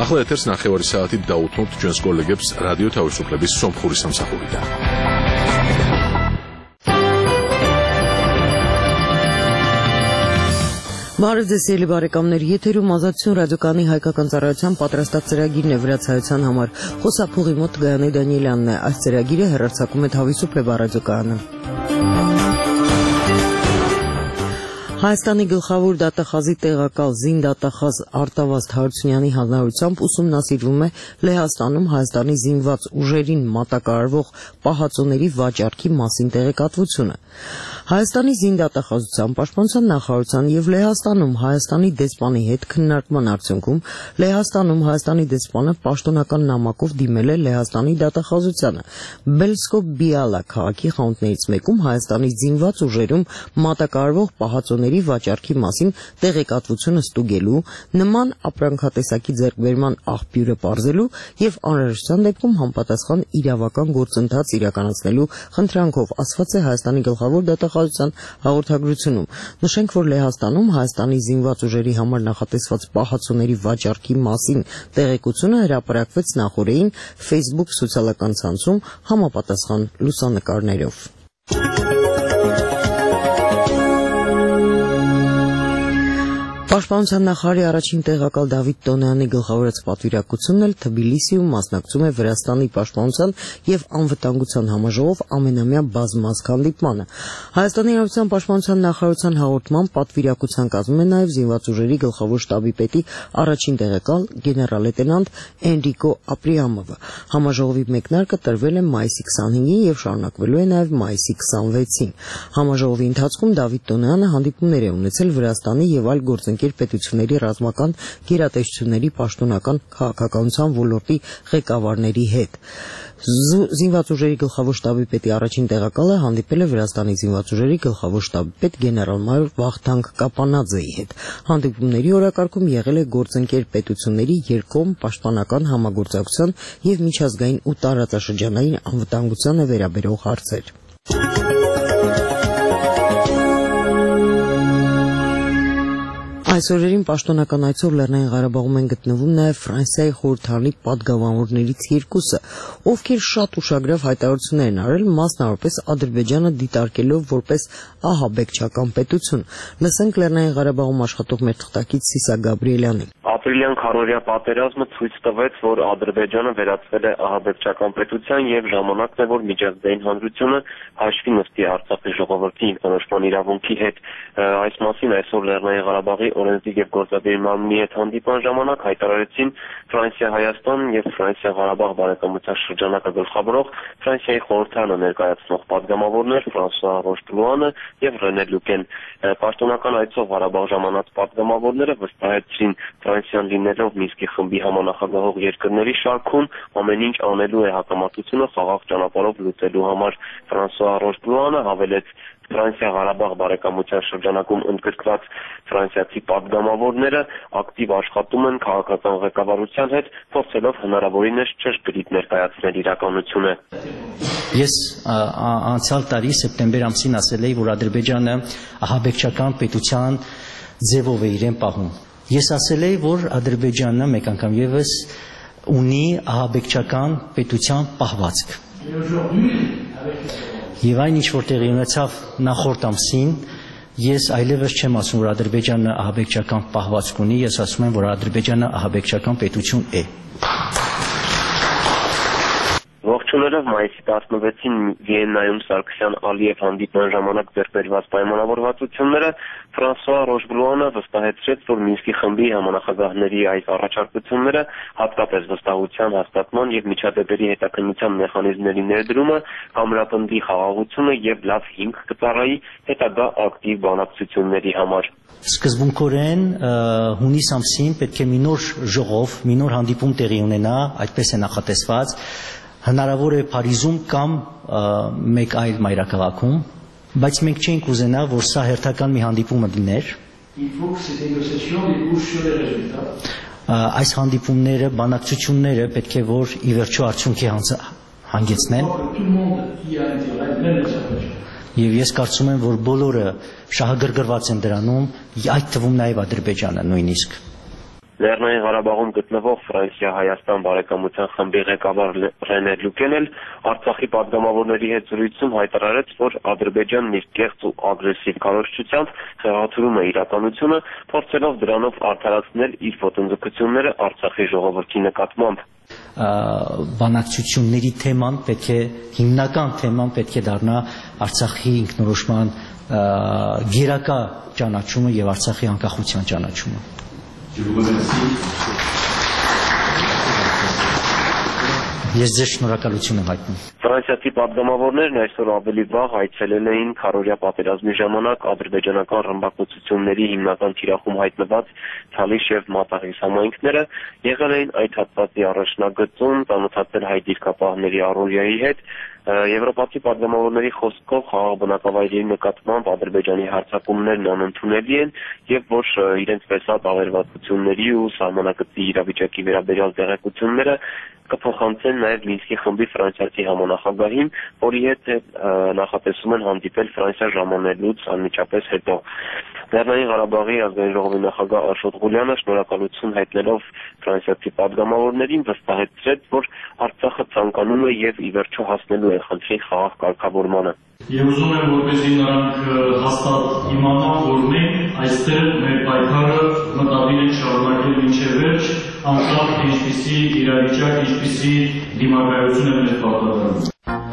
ახლა ეთერს 9 საათით დაუთმობთ ჩვენს კოლეგებს რადიო თავისუფლების სომხური სამსახურიდან. Բարեձեզ բարեկամներ, եթերում ազատություն ռադիոկայանի հայկական ծառայության պատրաստած ծրագիրն է վրացայության համար։ Խոսափողի մոտ Գայանե Դանիելյանն է։ Այս ծրագիրը հեռարձակում է Თავისუფლება ռադիոկայանը։ Հայաստանի գլխավոր դատախազի տեղակալ զինդատախազ Արտավազդ Հարությունյանի հանրությամբ ուսումնասիրվում է Լեհաստանում Հայաստանի զինված ուժերին մատակարարվող պահածոների վաճառքի մասին տեղեկատվությունը։ Հայաստանի զինդատախազության պաշտպանության նախարարության եւ Լեհաստանում Հայաստանի դեսպանի հետ քննարկման արդյունքում Լեհաստանում Հայաստանի դեսպանը պաշտոնական նամակով դիմել է Լեհաստանի դատախազությանը։ Բելսկոպ-Բիալա քաղաքի խանութներից մեկում Հայաստանի զինված ուժերում մատակարարվող պահածոների վաճառքի մասին տեղեկատվությունը ստուգելու, նման ապրանքատեսակի ձեռքբերման աղբյուրը պարզելու եւ անհրաժեշտության դեպքում համապատասխան իրավական գործընթաց իրականացնելու խնդրանքով, ասված է Հայաստանի գլխավոր դատախազության հաղորդագրությունում։ Նշենք, որ Լեհաստանում Հայաստանի զինված ուժերի համար նախատեսված պահածոների վաճառքի մասին տեղեկությունը հրապարակվեց նախորդին Facebook սոցիալական ցանցում համապատասխան լուսանկարներով։ Պաշտպանության նախարարի առաջին տեղակալ Դավիթ Տոնյանի գլխավորած պատվիրակությունն էլ Թբիլիսիում մասնակցում է Վրաստանի պաշտպանության եւ անվտանգության համաժողով ամենամյա բազմազգ հանդիպմանը։ Հայաստանի Հանրապետության պաշտպանության նախարարության հաղորդման պատվիրակության կազմում է նաեւ զինված ուժերի գլխավոր շտաբի պետի առաջին տեղակալ գեներալ-լեյտենանտ Էնրիկո Ապրիամովը։ Համաժողովի մեկնարկը տրվել է մայիսի 25-ին եւ շարունակվելու է նաեւ մայիսի 26-ին։ Համաժողովի ընթացքում Դավիթ Տոնյանը հանդիպումներ է ունեցել Վրաստանի եւ այլ գործընկեր պետությունների ռազմական գերատեսչությունների պաշտոնական քաղաքականության ոլորտի ղեկավարների հետ։ Զինված ուժերի գլխավոր շտաբի պետի առաջին տեղակալը հանդիպել է Վրաստանի զինված ուժերի գլխավոր շտաբի պետ գեներալ-մայոր Վախթանգ Կապանաձեի հետ։ Հանդիպումների օրակարգում եղել է գործընկեր պետությունների երկկողմ պաշտպանական համագործակցության եւ միջազգային ու տարածաշրջանային անվտանգությանը վերաբերող հարցեր։ Այս օրերին պաշտոնական այցով Լեռնային Ղարաբաղում են գտնվում նաև Ֆրանսիայի խորհրդարանի պատգամավորներից երկուսը, ովքեր շատ ուշագրավ հայտարարություններ են արել, մասնավորապես Ադրբեջանը դիտարկելով որպես ահաբեկչական պետություն։ Լսենք Լեռնային Ղարաբաղում աշխատող մեր թղթակից Սիսա Գաբրիելյանին։ Ապրիլյան քարոզիա պատերազմը ցույց տվեց, որ Ադրբեջանը վերածվել է ահաբեկչական պետության եւ ժամանակն է, որ միջազգային հանրությունը հաշվի նստի Արցախի ժողովրդի ինքնորոշման իրավունքի հետ։ Այս մասին այսօր Լեռնային Ղարաբաղի օրենսդիր եւ գործադիր մարմնի հետ հանդիպման ժամանակ հայտարարեցին Ֆրանսիա-Հայաստան եւ Ֆրանսիա-Ղարաբաղ բարեկամության շրջանակը գլխավորող Ֆրանսիայի խորհրդարանը ներկայացնող պատգամավորներ Ֆրանսուଆ Ռոշպլուանը եւ Ռենե Լուկեն։ Պաշտոնական այցով Ղարաբաղ ժամանած պատգամավորները վստահեցրին Ֆրանսիան լինելով Մինսկի խմբի համանախագահող երկրների շարքում ամեն ինչ անելու է հակամարտությունը խաղաղ ճանապարհով լուծելու համար։ Ֆրանսուଆ Ռոշպլուանը հավելեց Ֆրանսիա-Ղարաբաղ բարեկամության շրջանակում ընդգրկված ֆրանսիացի պատգամավորները ակտիվ աշխատում են քաղաքական ղեկավարության հետ, փորձելով հնարավորինս ճշգրիտ ներկայացնել իրականությունը։ Ես անցյալ տարի սեպտեմբեր ամսին ասել էի, որ Ադրբեջանը ահաբեկչական պետության ձևով է իրեն պահում։ Ես ասել էի, որ Ադրբեջանը մեկ անգամ եւս ունի ահաբեկչական պետության պահվածք։ Եվ այն ինչ որ տեղի ունեցավ նախորդ ամսին, ես այլևս չեմ ասում, որ Ադրբեջանը ահաբեկչական պահվածք ունի, ես ասում եմ, որ Ադրբեջանը ահաբեկչական պետություն է։ Ողջունելով մայիսի 16-ին Վիեննայում Սարգսյան-Ալիև հանդիպման ժամանակ ձեռքբերված պայմանավորվածությունները, Ֆրանսուଆ Ռոշբլուանը վստահեցրեց, որ Մինսկի խմբի համանախագահների այս առաջարկությունները, հատկապես վստահության հաստատման եւ միջադեպերի հետաքննության մեխանիզմների ներդրումը, կամրապնդի խաղաղությունը եւ լավ հիմք կծառայի հետագա ակտիվ բանակցությունների համար։ Սկզբունքորեն հունիս ամսին պետք է մի նոր ժողով, մի նոր հանդիպում տեղի ունենա, այդպես է նախատեսված, հնարավոր է Փարիզում կամ մեկ այլ մայրաքաղաքում, բայց մենք չենք ուզենա, որ սա հերթական մի հանդիպումը լիներ։ Այս հանդիպումները, բանակցությունները պետք է որ ի վերջո արդյունքի հանգեցնեն։ Եվ ես կարծում եմ, որ բոլորը շահագրգռված են դրանում, այդ թվում նաև Ադրբեջանը նույնիսկ։ Լեռնային Ղարաբաղում գտնվող Ֆրանսիա-Հայաստան բարեկամության խմբի ղեկավար Ռենե Լուկեն էլ Արցախի պատգամավորների հետ զրույցում հայտարարեց, որ Ադրբեջանն իր կեղծ ու ագրեսիվ քարոզչությամբ խեղաթյուրում է իրականությունը, փորձելով դրանով արդարացնել իր ոտնձգությունները Արցախի ժողովրդի նկատմամբ։ Բանակցությունների թեման հիմնական թեման պետք է դառնա Արցախի ինքնորոշման գերակա ճանաչումը եւ Արցախի անկախության ճանաչումը։ Ես ձեզ շնորհակալություն եմ հայտնում։ Ֆրանսիացի պատգամավորներն այսօր ավելի վաղ այցելել էին քարոզիա պատերազմի ժամանակ ադրբեջանական ռմբակոծությունների հիմնական թիրախում հայտնված Թալիշ եւ Մատաղիս համայնքները, եղել էին այդ հատվածի առաջնագծում, ծանոթացել հայ դիրքապահների առօրյայի հետ։ Եվրոպացի պատգամավորների խոսքով խաղաղ բնակավայրերի նկատմամբ Ադրբեջանի հարձակումներն անընդունելի են եւ որ իրենց տեսած ավերվածությունների ու սահմանակցի իրավիճակի վերաբերյալ տեղեկությունները կփոխանցեն նաեւ Մինսկի խմբի ֆրանսիացի համանախագահին, որի հետ նախատեսում են հանդիպել Ֆրանսիա ժամանելուց անմիջապես հետո։ Լեռնային Ղարաբաղի ազգային ժողովի նախագահ Աշոտ Ղուլյանը շնորհակալություն հայտնելով ֆրանսիացի պատգամավորներին վստահեցրեց, որ Արցախը ցանկանում է եւ ի վերջո հասնելու է խնդրի խաղաղ կարգավորմանը։ Եվ ուզում եմ, որպեսզի նրանք հաստատ իմանան, որ մենք այստեղ մեր պայքարը մտադիր ենք շարունակել մինչև վերջ, անկախ ինչպիսի իրավիճակ, ինչպիսի դիմակայություն է մեզ պարտադրվում։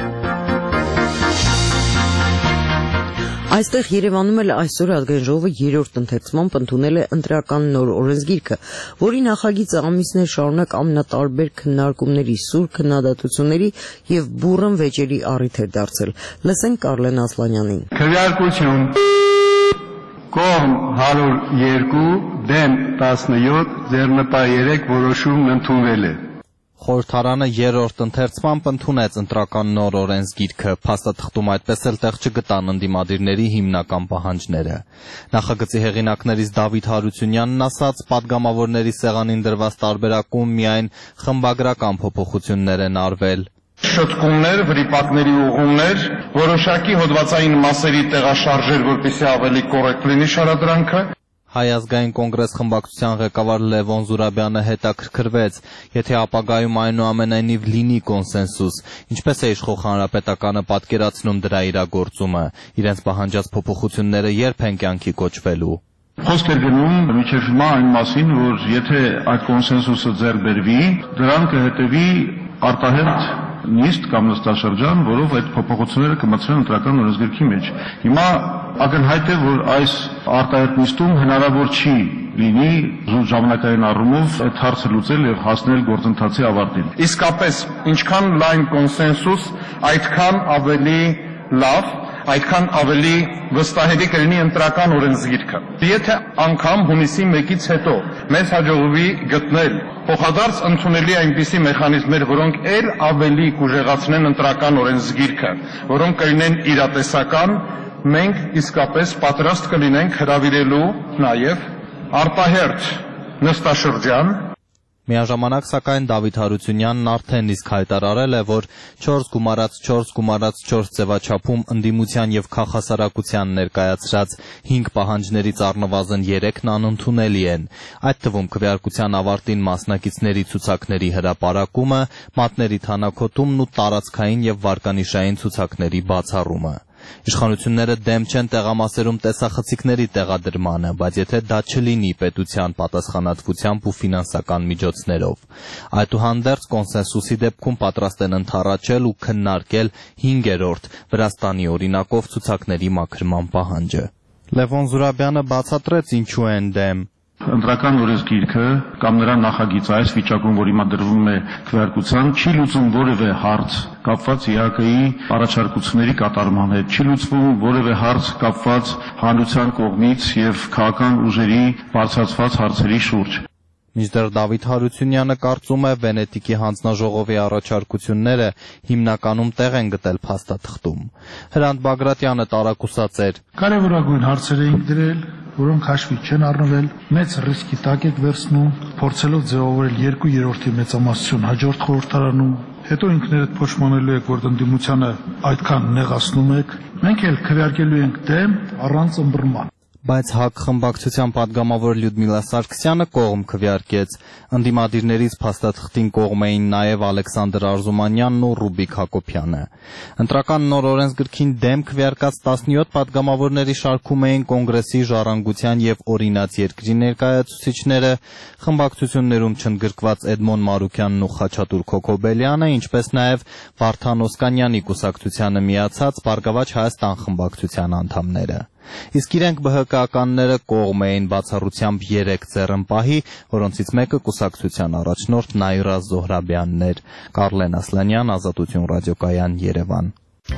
Այստեղ Երևանում էլ այսօր ազգային ժողովը երրորդ ընթերցմամբ ընդունել է ընտրական նոր օրենսգիրքը, որի նախագիծը ամիսներ շարունակ ամենատարբեր քննարկումների, սուր քննադատությունների եւ բուռն վեճերի առիթ էր դարձել։ Լսենք Կարլեն Ասլանյանին։ Քվեարկություն կողմ 102 դեմ 17 ձեռնպահ 3 որոշումն ընդունվել է։ Խորհրդարանը երրորդ ընթերցմամբ ընդունեց ընտրական նոր օրենսգիրքը, փաստաթղթում այդպես էլ տեղ չգտան ընդդիմադիրների հիմնական պահանջները։ Նախագծի հեղինակներից Դավիթ Հարությունյանն ասաց, պատգամավորների սեղանին դրված տարբերակում միայն խմբագրական փոփոխություններ են արվել։ Շտկումներ, վրիպակների ուղումներ, որոշակի հոդվածային մասերի տեղաշարժեր, որպեսզի ավելի կոռեկտ լինի շարադրանքը։ Հայ ազգային կոնգրես խմբակցության ղեկավար Լևոն Զուրաբյանը հետաքրքրվեց, եթե ապագայում այնուամենայնիվ լինի կոնսենսուս, ինչպես է իշխող հանրապետականը պատկերացնում դրա իրագործումը, իրենց պահանջած փոփոխությունները երբ են կյանքի կոչվելու։ Խոսք էր գնում մինչև հիմա այն մասին, որ եթե այդ կոնսենսուսը ձեռք բերվի, դրան կհետևի արտահերթ նիստ կամ նստաշրջան, որով այդ փոփոխությունները կմտցվեն ընտրական օրենսգրքի մեջ։ Հիմա ակնհայտ է, որ այս արտահերթ նիստում հնարավոր չի լինի զուտ ժամանակային առումով այդ հարցը լուծել եւ հասնել գործընթացի ավարտին։ Իսկապես, ինչքան լայն կոնսենսուս, այդքան ավելի լավ, այդքան ավելի վստահելի կլինի ընտրական օրենսգիրքը։ Եթե անգամ հունիսի 1-ից հետո մեզ հաջողվի գտնել փոխադարձ ընդունելի այնպիսի մեխանիզմներ, որոնք ել ավելի կուժեղացնեն ընտրական օրենսգիրքը, որոնք կլինեն իրատեսական, մենք իսկապես պատրաստ կլինենք հրավիրելու նաև արտահերթ նստաշրջան։ Միաժամանակ, սակայն Դավիթ Հարությունյանն արդեն իսկ հայտարարել է, որ 4+4+4 ձևաչափում ընդդիմության եւ քաղաքասարակության ներկայացրած 5 պահանջներից առնվազն 3-ն անընդունելի են։ Այդ թվում քվեարկության ավարտին մասնակիցների ցուցակների հրապարակումը, մատների թանաքոտումն ու տարածքային եւ վարկանիշային ցուցակների բացառումը։ Իշխանությունները դեմ չեն տեղամասերում տեսախցիկների տեղադրմանը, բայց եթե դա չլինի պետության պատասխանատվությամբ ու ֆինանսական միջոցներով։ Այդուհանդերձ կոնսենսուսի դեպքում պատրաստ են ընդառաջել ու քննարկել 5-րդ Վրաստանի օրինակով ցուցակների մաքրման պահանջը։ Լևոն Զուրաբյանը բացատրեց ինչու են դեմ։ Ընտրական օրենսգիրքը կամ նրա նախագիծը այս վիճակում, որ հիմա դրվում է քվեարկության, չի լուծում որևէ հարց կապված ԵԱԿ-ի առաջարկությունների կատարման հետ, չի լուծվում որևէ հարց կապված հանրության կողմից եւ քաղաքական ուժերի բարձրացված հարցերի շուրջ։ Մինչդեռ Դավիթ Հարությունյանը կարծում է Վենետիկի հանձնաժողովի առաջարկությունները հիմնականում տեղ են գտել փաստաթղթում։ Հրանտ Բագրատյանը տարակուսած էր. Կարևորագույն հարցեր էինք դրել, որոնք հաշվի չեն առնվել, մեծ ռիսկի տակ եք վերցնում, փորձելով ձևավորել 2/3 մեծամասնություն հաջորդ խորհրդարանում, հետո ինքներդ փոշմանելու եք, որ ընդդիմությանը այդքան նեղացնում եք, մենք էլ քվեարկելու ենք դեմ առանց ըմբռնման։ Բայց ՀԱԿ խմբակցության падգամավոր Լյուդմիլա Սարգսյանը կողմ քվեարկեց։ Ընդդիմադիրներից փաստաթղթին կողմ էին նաև Ալեքսանդր Արզումանյանն ու Ռուբիկ Հակոբյանը։ Ընտրական նոր օրենսգրքին դեմ քվեարկած 17 падգամավորների շարքում էին Կոնգրեսի Ժառանգության եւ Օրինաց երկրի ներկայացուցիչները, խմբակցություններում չընդգրկված Էդմոն Մարուկյանն ու Խաչատուր Քոքոբելյանը, ինչպես նաև Վարդան Օսկանյանի կուսակցությանը միացած Բարգավաճ Հայաստան խմբակցության անդամները։ Իսկ իրենք ԲՀԿ-ականները կողմ էին բացառությամբ 3 ձեռնպահի, որոնցից մեկը կուսակցության առաջնորդ Նայրա Զոհրաբյանն էր։ Կարլեն Ասլանյան, Ազատություն ռադիոկայան, Երևան։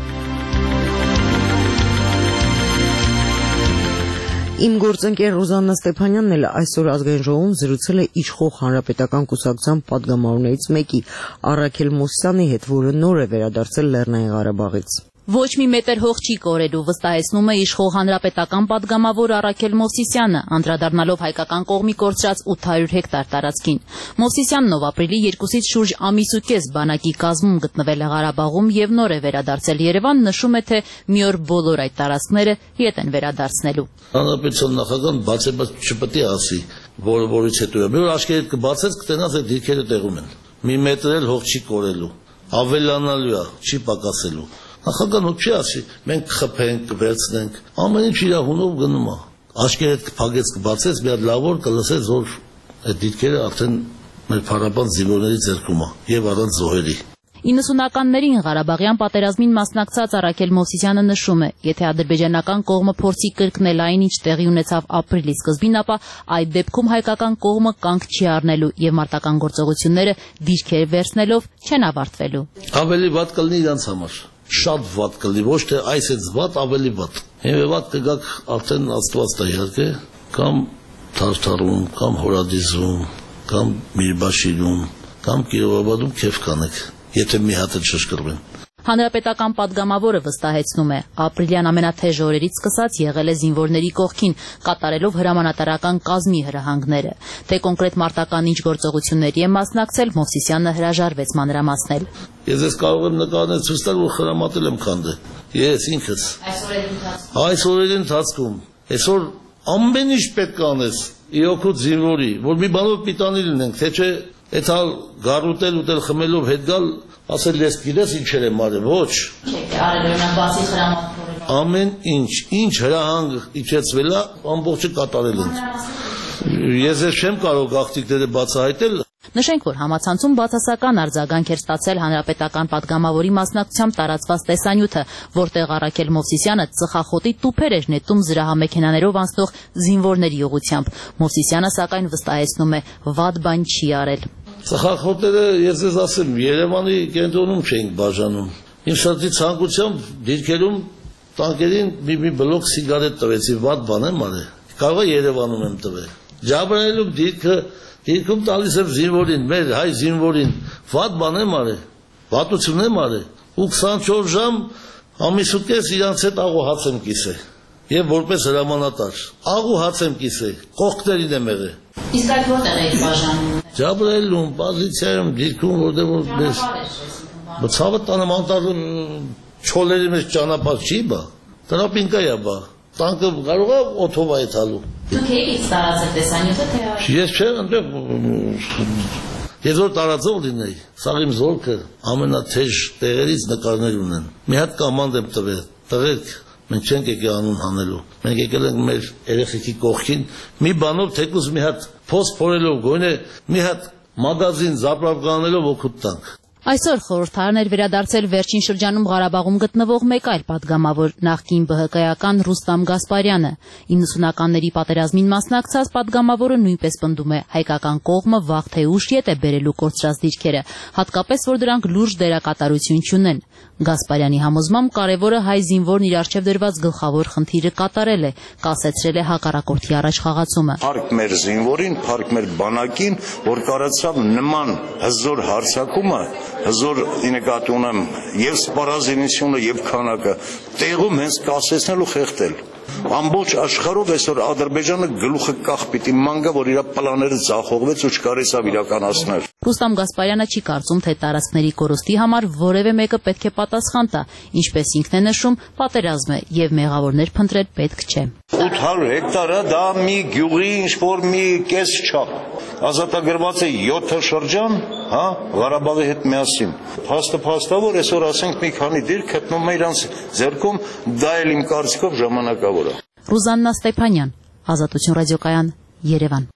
Իմ գործընկեր Ռուզաննա Ստեփանյանն էլ այսօր ազգային ժողովում զրուցել է իշխող հանրապետական կուսակցության падգամավորներից մեկի Առաքել Մովսիսյանի հետ, որը նոր է վերադարձել Լեռնային Ղարաբաղից։ Ոչ մի մետր հող չի կորելու, վստահեցնում է իշխող հանրապետական падգամավոր Առաքել Մովսիսյանը, անդրադառնալով հայկական կողմի կորցրած 800 հեկտար տարածքին։ Մովսիսյանն, ով ապրիլի 2-ից շուրջ ամիս ու կես բանակի կազմում գտնվել է Ղարաբաղում եւ նոր է վերադարձել Երևան, նշում է, թե մի օր բոլոր այդ տարածքները ետ են վերադարձնելու։ Հանրապետության նախագահան բացեբաց չպետք է ասի, որից հետո է։ Մի օր աշկերտ կբացես, կտենաս այդ դիրքերը տեղում են։ Մի մետր էլ հող չի կորելու, ավելանալու է, չի պակասելու։ Նախագահան ոչ չի ասի, մենք կխփենք, կվերցնենք, ամեն ինչ իր հունով գնում է։ Աշկերտ կփակեց, կբացեց, մի հատ լավ օր կլսես, որ այդ դիրքերը արդեն մեր փառաբան զինվորների ձեռքում է եւ առանց զոհերի։ 90-ականներին Ղարաբաղյան պատերազմին մասնակցած Առաքել Մովսիսյանը նշում է, եթե ադրբեջանական կողմը փորձի կրկնել այն, ինչ տեղի ունեցավ ապրիլի սկզբին, ապա այդ դեպքում հայկական կողմը կանգ չի առնելու եւ մարտական գործողությունները դիրքեր վերցնելով չեն ավարտվելու։ Ավելի վատ կլինի իրանց համար։ Շատ վատ կլինի, ոչ թե այսից վատ, ավելի վատ։ Եվ վատ կգաք արդեն Աստված տա իհարկե, կամ Թարթարում, կամ Հորադիզում, կամ Միրբաշիրում, կամ Կիրովաբադում քեֆ կանեք, եթե մի հատ չշկրվեն։ Հանրապետական падգամավորը վստահեցնում է, ապրիլյան ամենաթեժ օրերից սկսած եղել է զինվորների կողքին, կատարելով հրամանատարական կազմի հրահանգները։ Թե կոնկրետ մարտական ինչ գործողությունների է մասնակցել, Մովսիսյանը հրաժարվեց մանրամասնել։ Ես ես կարող եմ նկարներ ցույց տալ, որ խրամատել եմ քանդը։ Ես ինքս։ Այս օրերի ընթացքում այսօր ամեն ինչ պետք է անես, իօքուտ զինվորի, որ մի բանով պիտանի լինենք, թե չէ այդ հալ գարուտել ուտել խմելով հետ գալ, ասել ես գիտես ինչեր եմ արել, ոչ։ Ամեն ինչ հրահանգ իջեցվել է, ամբողջը կատարել են։ Ես չեմ կարող գաղտնիքները բացահայտել։ Նշենք, որ համացանցում բացասական արձագանք էր ստացել հանրապետական падգամավորի մասնակցությամբ տարածված տեսանյութը, որտեղ Առաքել Մովսիսյանը ծխախոտի տուփեր էր նետում զրահամեքենաներով անցնող զինվորների ուղղությամբ։ Մովսիսյանը սակայն վստահեցնում է, վատ բան չի արել։ Ծխախոտները, ես ձեզ ասեմ, Երևանի կենտրոնում չէինք բաժանում։ Իմ շրջի ցանկությամբ դիրքերում տանկերին մի բլոկ սիգարետ տվեցի, վատ բան եմ արել։ Կարող է Երևանում եմ տվել։ Ջաբրայելում դիրքում տալիս եմ զինվորին, մեր հայ զինվորին, վատ բան եմ արել, վատություն եմ արել, ու 24 ժամ ամիս ու կես իրանց հետ աղու հաց եմ կիսել, եւ որպես հրամանատար, աղու հաց եմ կիսել, կողքներին եմ եղել։ Իսկ այդ որտեղ եք բաժանում։ Ջաբրայելում, պոզիցիայում, դիրքում, որտեղ որ մեզ ցավը տանեմ անտառ չոլերի մեջ ճանապարհ չի բա, տրապինկա է բա, տանկը կարող է օթով է տալու։ Դուք եք տարածել տեսանյութը թե այլ։ Ես չեմ այնտեղ ես որ տարածող լինեի, սա իմ զորքը ամենաթեժ տեղերից նկարներ ունեն։ Մի հատ կամանդ եմ տվել, տղերք, մենք չենք եկել անուն հանելու։ Մենք եկել ենք մեր երեխեքի կողքին, մի բանով թեկուզ մի հատ փոս փորելով, գոնե մի հատ մագազին զապրապ կանելով օգուտ տանք։ Այսօր խորհրդարան էր վերադարձել վերջին շրջանում Ղարաբաղում գտնվող մեկ այլ падգամավոր, նախկին ԲՀԿ-ական Ռուստամ Գասպարյանը։ 90-ականների պատերազմին մասնակցած падգամավորը նույնպես պնդում է, հայկական կողմը վաղ թե ուշ ետ է բերելու կորցրած դիրքերը, հատկապես որ դրանք լուրջ դերակատարություն չունեն։ Գասպարյանի համոզմամբ կարևորը հայ զինվորն իր առջև դրված գլխավոր խնդիրը կատարել է, կասեցրել է հակառակորդի առաջ խաղացումը։ Փառք մեր զինվորին, փառք մեր բանակին, որ կարողացավ նման հզոր հարձակումը, հզոր նկատի ունեմ եւ սպառազինությունը եւ քանակը տեղում հենց կասեցնել ու խեղդել։ Ամբողջ աշխարհով այսօր Ադրբեջանը գլուխը կախ պիտի մանգա, որ իր պլանները ձախողվեց ու չկարեցավ իրականացնել։ Ռուստամ Գասպարյանը չի կարծում, թե տարածքների կորուստի համար որևէ մեկը պետք է պատասխան տա, ինչպես ինքն է նշում, պատերազմ է եւ մեղավորներ փնտրել պետք չէ։ 800 հեկտարը դա մի գյուղի ինչ-որ մի կես չափ։ Ազատագրված է 7 շրջան, հա, Ղարաբաղի հետ միասին։ Փաստը որ այսօր ասենք մի քանի դիրք գտնում է իրանց ձեռքում, դա էլ իմ կարծիքով ժամանակավոր է։ Ռուզաննա Ստեփանյան, Ազատություն ռադիոկայան, Երևան։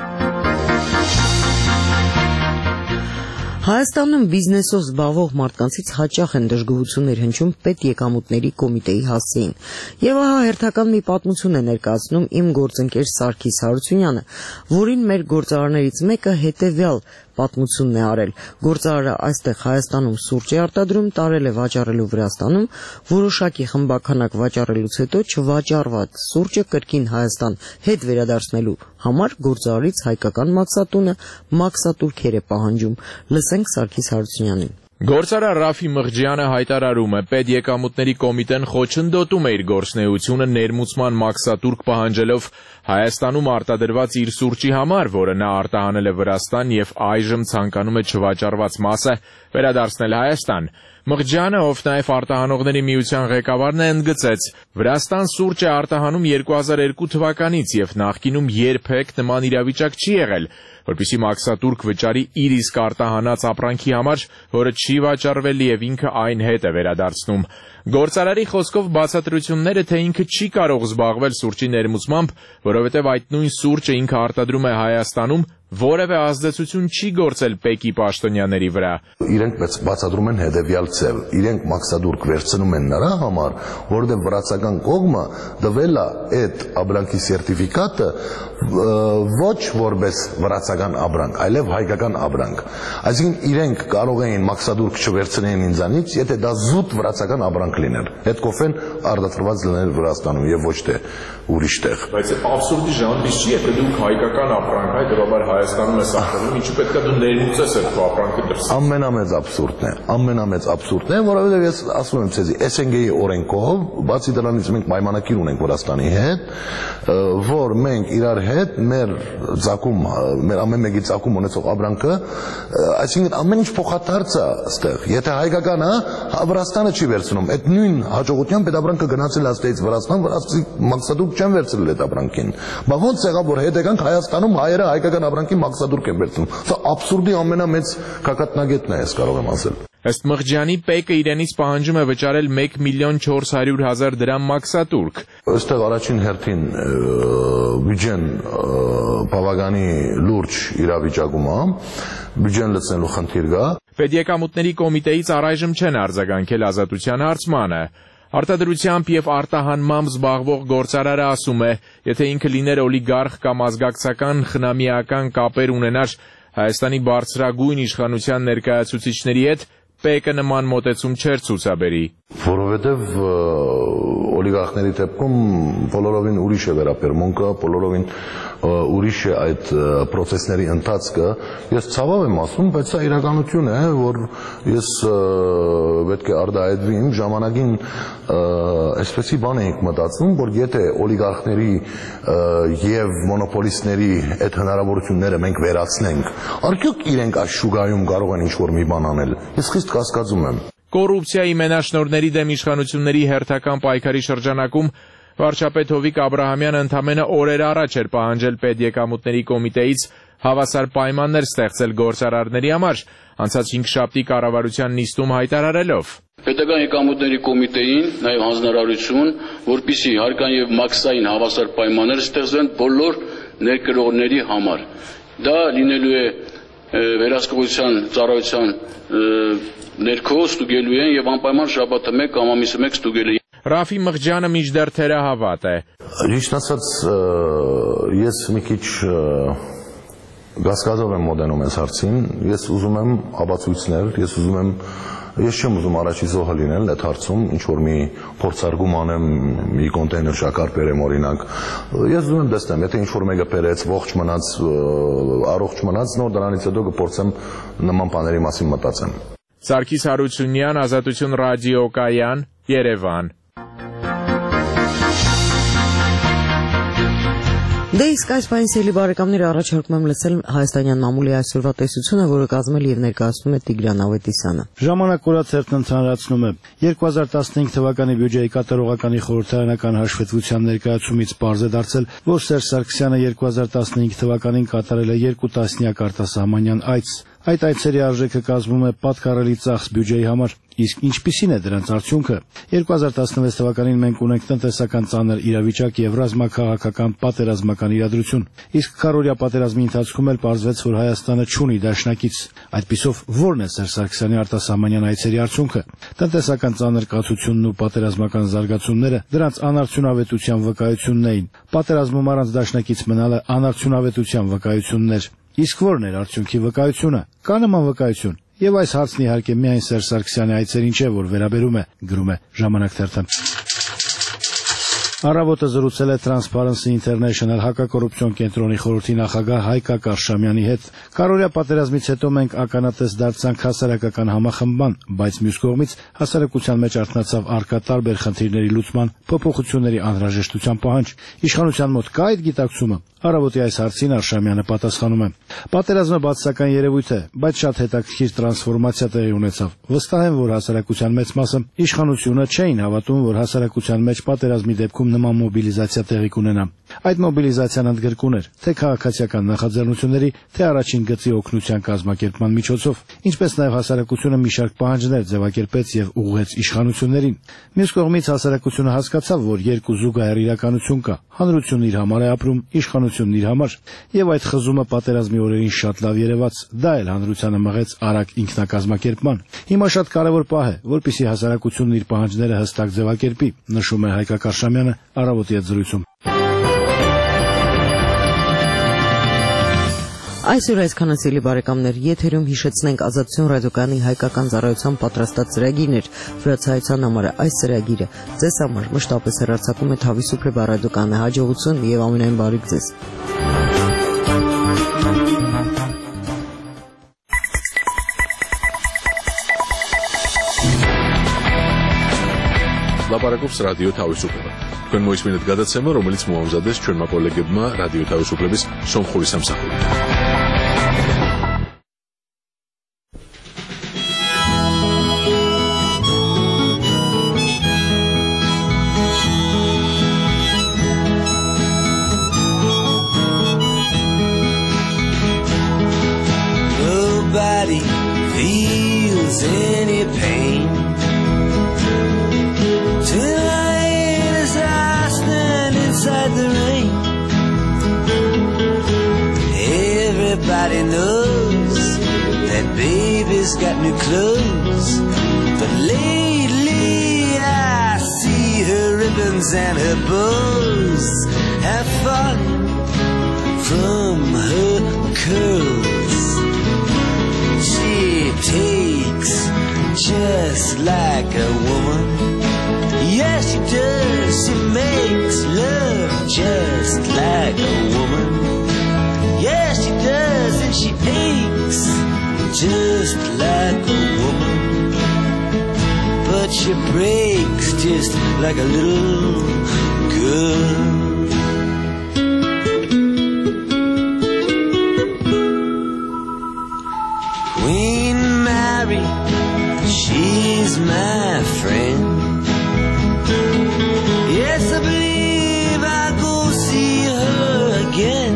Հայաստանում բիզնեսով զբաղվող մարդկանցից հաճախ են դժգոհություններ հնչում պետեկամուտների կոմիտեի հասցեին։ Եվ ահա հերթական մի պատմություն է ներկայացնում իմ գործընկեր Սարգիս Հարությունյանը, որին մեր գործարարներից մեկը հետևյալ պատմությունն է արել։ Գործարարը այստեղ Հայաստանում սուրճ է արտադրում, տարել է վաճառելու Վրաստանում, որոշակի խմբականակ վաճառելուց հետո չվաճառված սուրճը կրկին Հայաստան հետ վերադարձնելու համար գործարարից հայկական մաքսատունը մաքսատուրքեր է պահանջում։ Լսենք Սարգիս Հարությունյանին։ Գործարար Ռաֆի Մղջյանը հայտարարում է, պետեկամուտների կոմիտեն խոչընդոտում է իր գործունեությունը ներմուծման մաքսատուրք պահանջելով Հայաստանում արտադրված իր սուրճի համար, որը նա արտահանել է Վրաստան եւ այժմ ցանկանում է չվաճառված մասը վերադարձնել Հայաստան։ Մղջյանը, ով նաև արտահանողների միության ղեկավարն է, ընդգծեց. Վրաստան սուրճ է արտահանում 2002 թվականից եւ նախկինում երբեք նման իրավիճակ չի եղել, որպեսզի մաքսատուրք վճարի իր իսկ արտահանած ապրանքի համար, որը չի վաճառվել եւ ինքը այն հետ է վերադարձնում։ Գործարարի խոսքով բացատրությունները, թե ինքը չի կարող զբաղվել սուրճի ներմուծմամբ, որովհետև այդ նույն սուրճը ինքը արտադրում է Հայաստանում, որևէ ազդեցություն չի գործել ՊԵԿ-ի պաշտոնյաների վրա։ Իրենք բացատրում են հետևյալ ձև. իրենք մաքսատուրք վերցնում են նրա համար, որովհետև վրացական կողմը տվել է այդ ապրանքի սերտիֆիկատը ոչ որպես վրացական ապրանք, այլև հայկական ապրանք։ Այսինքն իրենք կարող էին մաքսատուրք չվերցնեն ինձանից, եթե դա զուտ վրացական ապրանք լիներ։ Այդ կոֆեն արտադրված լիներ Վրաստանում եւ ոչ թե ուրիշ տեղ։ Բայց աբսուրդի ժանրից չի, եթե դուք հայկական ապրանք, հետեւաբար Հայաստանում ես արտադրում, ինչու պետք է դու ներմուծես այդ քո ապրանքը դրսից։ Ամենամեծ абսուրդն է, որովհետև ես ասում եմ ցեզի, SNG-ի օրենքով, բացի դրանից մենք պայմանագիր ունենք Վրաստանի հետ, որ մենք իրար հետ մեր ցակում, մեր ամեն մեկի ցակում ունեցող ապրանքը, այսինքն ամեն ինչ փոխադարձ է այստեղ։ Եթե հայկականը Վրաստանը չի վերցնում, այդ նույն հաջողությամբ այդ ապրանքը գնացել աստեից Վրաստան, վրացի մաքսատուրք չեն վերցրել այդ ապրանքին։ Բա ո՞նց եղավ, որ հետեկանք Հայաստանում հայերը հայկական ապրանքի մաքսատուրք են վերցնում։ Սա абսուրդի ամենամեծ կակատնագետն է, ես կարող եմ ասել։ Ըստ Մղջյանի, ՊԵԿ-ը իրենից պահանջում է վճարել 1.400.000 դրամ մաքսատուրք։ Այստեղ առաջին հերթին բյուջեն բավականի լուրջ իրավիճակում է, բյուջեն լցնելու խնդիր կա։ Պետեկամուտների կոմիտեից առայժմ չեն արձագանքել Ազատության հարցմանը։ Արտադրությամբ եւ արտահանմամբ զբաղվող գործարարը ասում է, եթե ինքը լիներ օլիգարխ կամ ազգակցական խնամիական կապեր ունենար Հայաստանի բարձրագույն իշխանության ներկայացուցիչների հետ, ՊԵԿ-ը նման մոտեցում չէր ցուցաբերի։ Որովհետև օլիգարխների դեպքում բոլորովին ուրիշ է վերաբերմունքը, բոլորովին ուրիշ է այդ process-ների ընթացքը։ Ես ցավով եմ ասում, բայց սա իրականություն է, որ ես պետք է արտահայտվեմ ժամանակին այսպեսի բան էինք մտածում, որ եթե օլիգարխների եւ մոնոպոլիստների այդ հնարավորությունները մենք վերացնենք, արդյոք իրենք այս շուկայում կարող են ինչ-որ մի բան անել։ Ես խիստ կասկածում եմ։ Կոռուպցիայի մենաշնորհների դեմ իշխանությունների հերթական պայքարի շրջանակում վարչապետ Հովիկ Աբրահամյանը ընդամենը օրեր առաջ էր պահանջել պետեկամուտների կոմիտեից հավասար պայմաններ ստեղծել գործարարների համար, անցած 5 շաբթի կառավարության նիստում հայտարարելով. Պետական եկամուտների կոմիտեին նաև հանձնարարություն, որպիսի հարկան եւ մաքսային հավասար պայմաններ ստեղծվեն բոլոր ներկրողների համար։ Դա լինելու է վերահսկողության ծառայության ներքո ստուգելու են եւ անպայման շաբաթը 1 կամ ամիսը 1 ստուգել են։ Ռաֆի Մղջյանը մինչդեռ թերահավատ է։ Ճիշտ ասած, ես մի քիչ գասկածով եմ մոտենում այս հարցին, ես ուզում եմ ապացույցներ, ես չեմ ուզում առաջի զոհը լինել այդ հարցում, ինչ-որ մի փորձարկում անեմ, մի կոնտեյներ շաքար բերեմ օրինակ, ես ուզում եմ տեսնեմ, եթե ինչ-որ մեկը բերեց, ողջ մնաց, առողջ մնաց, նոր դրանից հետո կփորձեմ նման բաների մասին մտածեմ։ Սարգիս Հարությունյան, Ազատություն ռադիոկայան, Երևան։ Դե իսկ այս պահին սիրելի բարեկամներ առաջարկում եմ լսել հայաստանյան մամուլի այսօրվա տեսությունը, որը կազմել եւ ներկայացնում է Տիգրան Ավետիսյանը։ Ժամանակ օրացերտն ընդհանրացնում է 2015 թվականի բյուջեի կատարողականի խորհրդարանական հաշվետվության ներկայացումից պարզ է դարձել, որ Սերժ Սարգսյանը 2015 թվականին կատարել է 2 տասնյակ արտասահմանյան այց։ Այդ այցերի արժեքը կազմում է պատկառելի ծախս բյուջեի համար, իսկ ինչպիսին է դրանց արդյունքը։ 2016 թվականին մենք ունենք տնտեսական ծանր իրավիճակ եւ ռազմաքաղաքական պատերազմական իրադրություն, իսկ քառօրյա պատերազմի ընթացքում էլ պարզվեց, որ Հայաստանը չունի դաշնակից։ Այդպիսով ո՞րն է Սերժ Սարգսյանի արտասահմանյան այցերի արդյունքը։ Տնտեսական ծանր կացությունն ու պատերազմական զարգացումները դրանց անարդյունավետության վկայությունն էին։ Պատերազմում առանց դաշնակից մնալը անարդյունավետության վկայությունն էր։ Իսկ ո՞րն էր արդյունքի վկայությունը։ Կա նման վկայություն։ Եվ այս հարցն իհարկե միայն Սերժ Սարգսյանի այցերին չէ, որ վերաբերում է, գրում է Ժամանակ թերթը։ Առավոտը զրուցել է Transparency International հակակոռուպցիոն կենտրոնի խորհրդի նախագահ Հայկ Կարշամյանի հետ։ Քառօրյա պատերազմից հետո մենք ականատես դարձանք հասարակական համախմբման, բայց մյուս կողմից հասարակության մեջ արթնացավ առկա տարբեր խնդիրների լուծման, փոփոխությունների անհրաժեշտության պահանջ։ Իշխանության մոտ կա այդ գիտակցումը։ Առավոտի այս հարցին Արշամյանը պատասխանում է. Պատերազմը բացասական երևույթ է, բայց շատ հետաքրքիր տրանսֆորմացիա տեղի ունեցավ։ Վստահ եմ, որ հասարակության մեծ մասը իշխանությունը չէին հավատում, որ հասարակության մեջ պատերազմի դեպքում նման մոբիլիզացիա տեղի կունենա։ Այդ մոբիլիզացիան ընդգրկուն էր թե քաղաքացիական նախաձեռնությունների, թե առաջին գծի օգնության կազմակերպման միջոցով, ինչպես նաև հասարակությունը մի շարք պահանջներ ձևակերպեց եւ ուղղեց իշխանություններին։ Մյուս կողմից հասարակությունը հասկացավ, որ երկու զուգահեռ իրականություն կա։ Հանրությունն իր համար է ապրում, իշխանությունն իր համար, եւ այդ խզումը պատերազմի օրերին շատ լավ երևաց։ Դա էլ հանրությանը մղեց արագ ինքնակազմակերպման։ Հիմա շատ կարևոր պահ է, որպեսզի հասարակությունն իր պահանջները հստակ ձևակերպի, նշում է Հայկ Կարշամյանը առավոտի հետ զրույցում։ Այսօր այսքանը սիրելի բարեկամներ, եթերում հիշեցնենք Ազատություն ռադիոկայանի հայկական ծառայության պատրաստած ծրագիրներ, վրացայության համար այս ծրագիրը ձեզ համար մշտապես հեռարձակում է Թավիսուփրե ռադիոկայանը, հաջողություն եւ ամենայն բարիք ձեզ։ Լապարակոպս ռադիո Թավիսուփրե։ Քան մոյս մինուտ գադացեմը, რომელიც մոհամզադես չորմա կոլեգებմա ռադիո Թավիսուփրեբիս սոմխորիս ամսախորի։ Nobody feels any pain tonight as I stand inside the rain. Everybody knows that baby's got new clothes, but lately I see her ribbons and her bows have fallen from her curls. She takes just like a woman. Yes, she does. She makes love just like a woman. Yes, she does, and she aches just like a woman. But she breaks just like a little girl. Queen Mary, she's my friend. Yes, I believe I'll go see her again.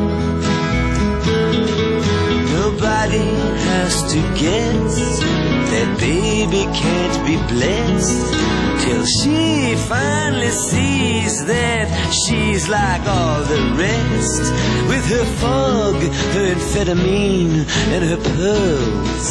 Nobody has to guess that baby can't be blessed till she finally sees that she's like all the rest, with her fog, her amphetamine, and her pearls.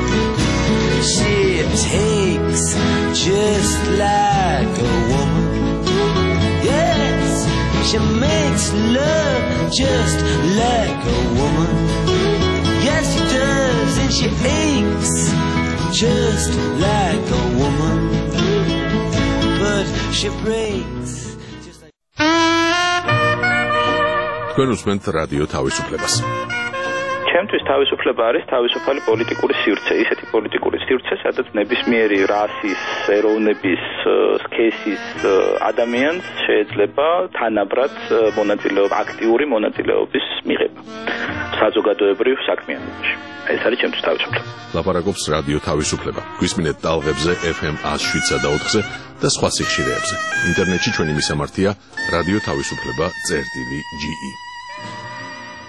She takes just like a woman. Yes, she makes love just like a woman. Yes, she does, and she aches just like a woman. But she breaks just like... Თქვენ უსმენთ რადიო თავისუფლებას. ჩემთვის თავისუფლება არის თავისუფალი პოლიტიკური სივრცე, ისეთი პოლიტიკური სივრცე, სადაც ნებისმიერი რასის, ეროვნების, სქესის ადამიანს შეიძლება თანაბრად აქტიური მონაწილეობის მიღება საზოგადოებრივ საქმიანობაში. ეს არის ჩემთვის თავისუფლება. ლაპარაკობს რადიო თავისუფლება. გვისმინეთ ტალღებზე FM 107-ზე და 4-ზე და სხვა სიხშირეებზე. ინტერნეტში ჩვენი მისამართია რადიო თავისუფლება.ge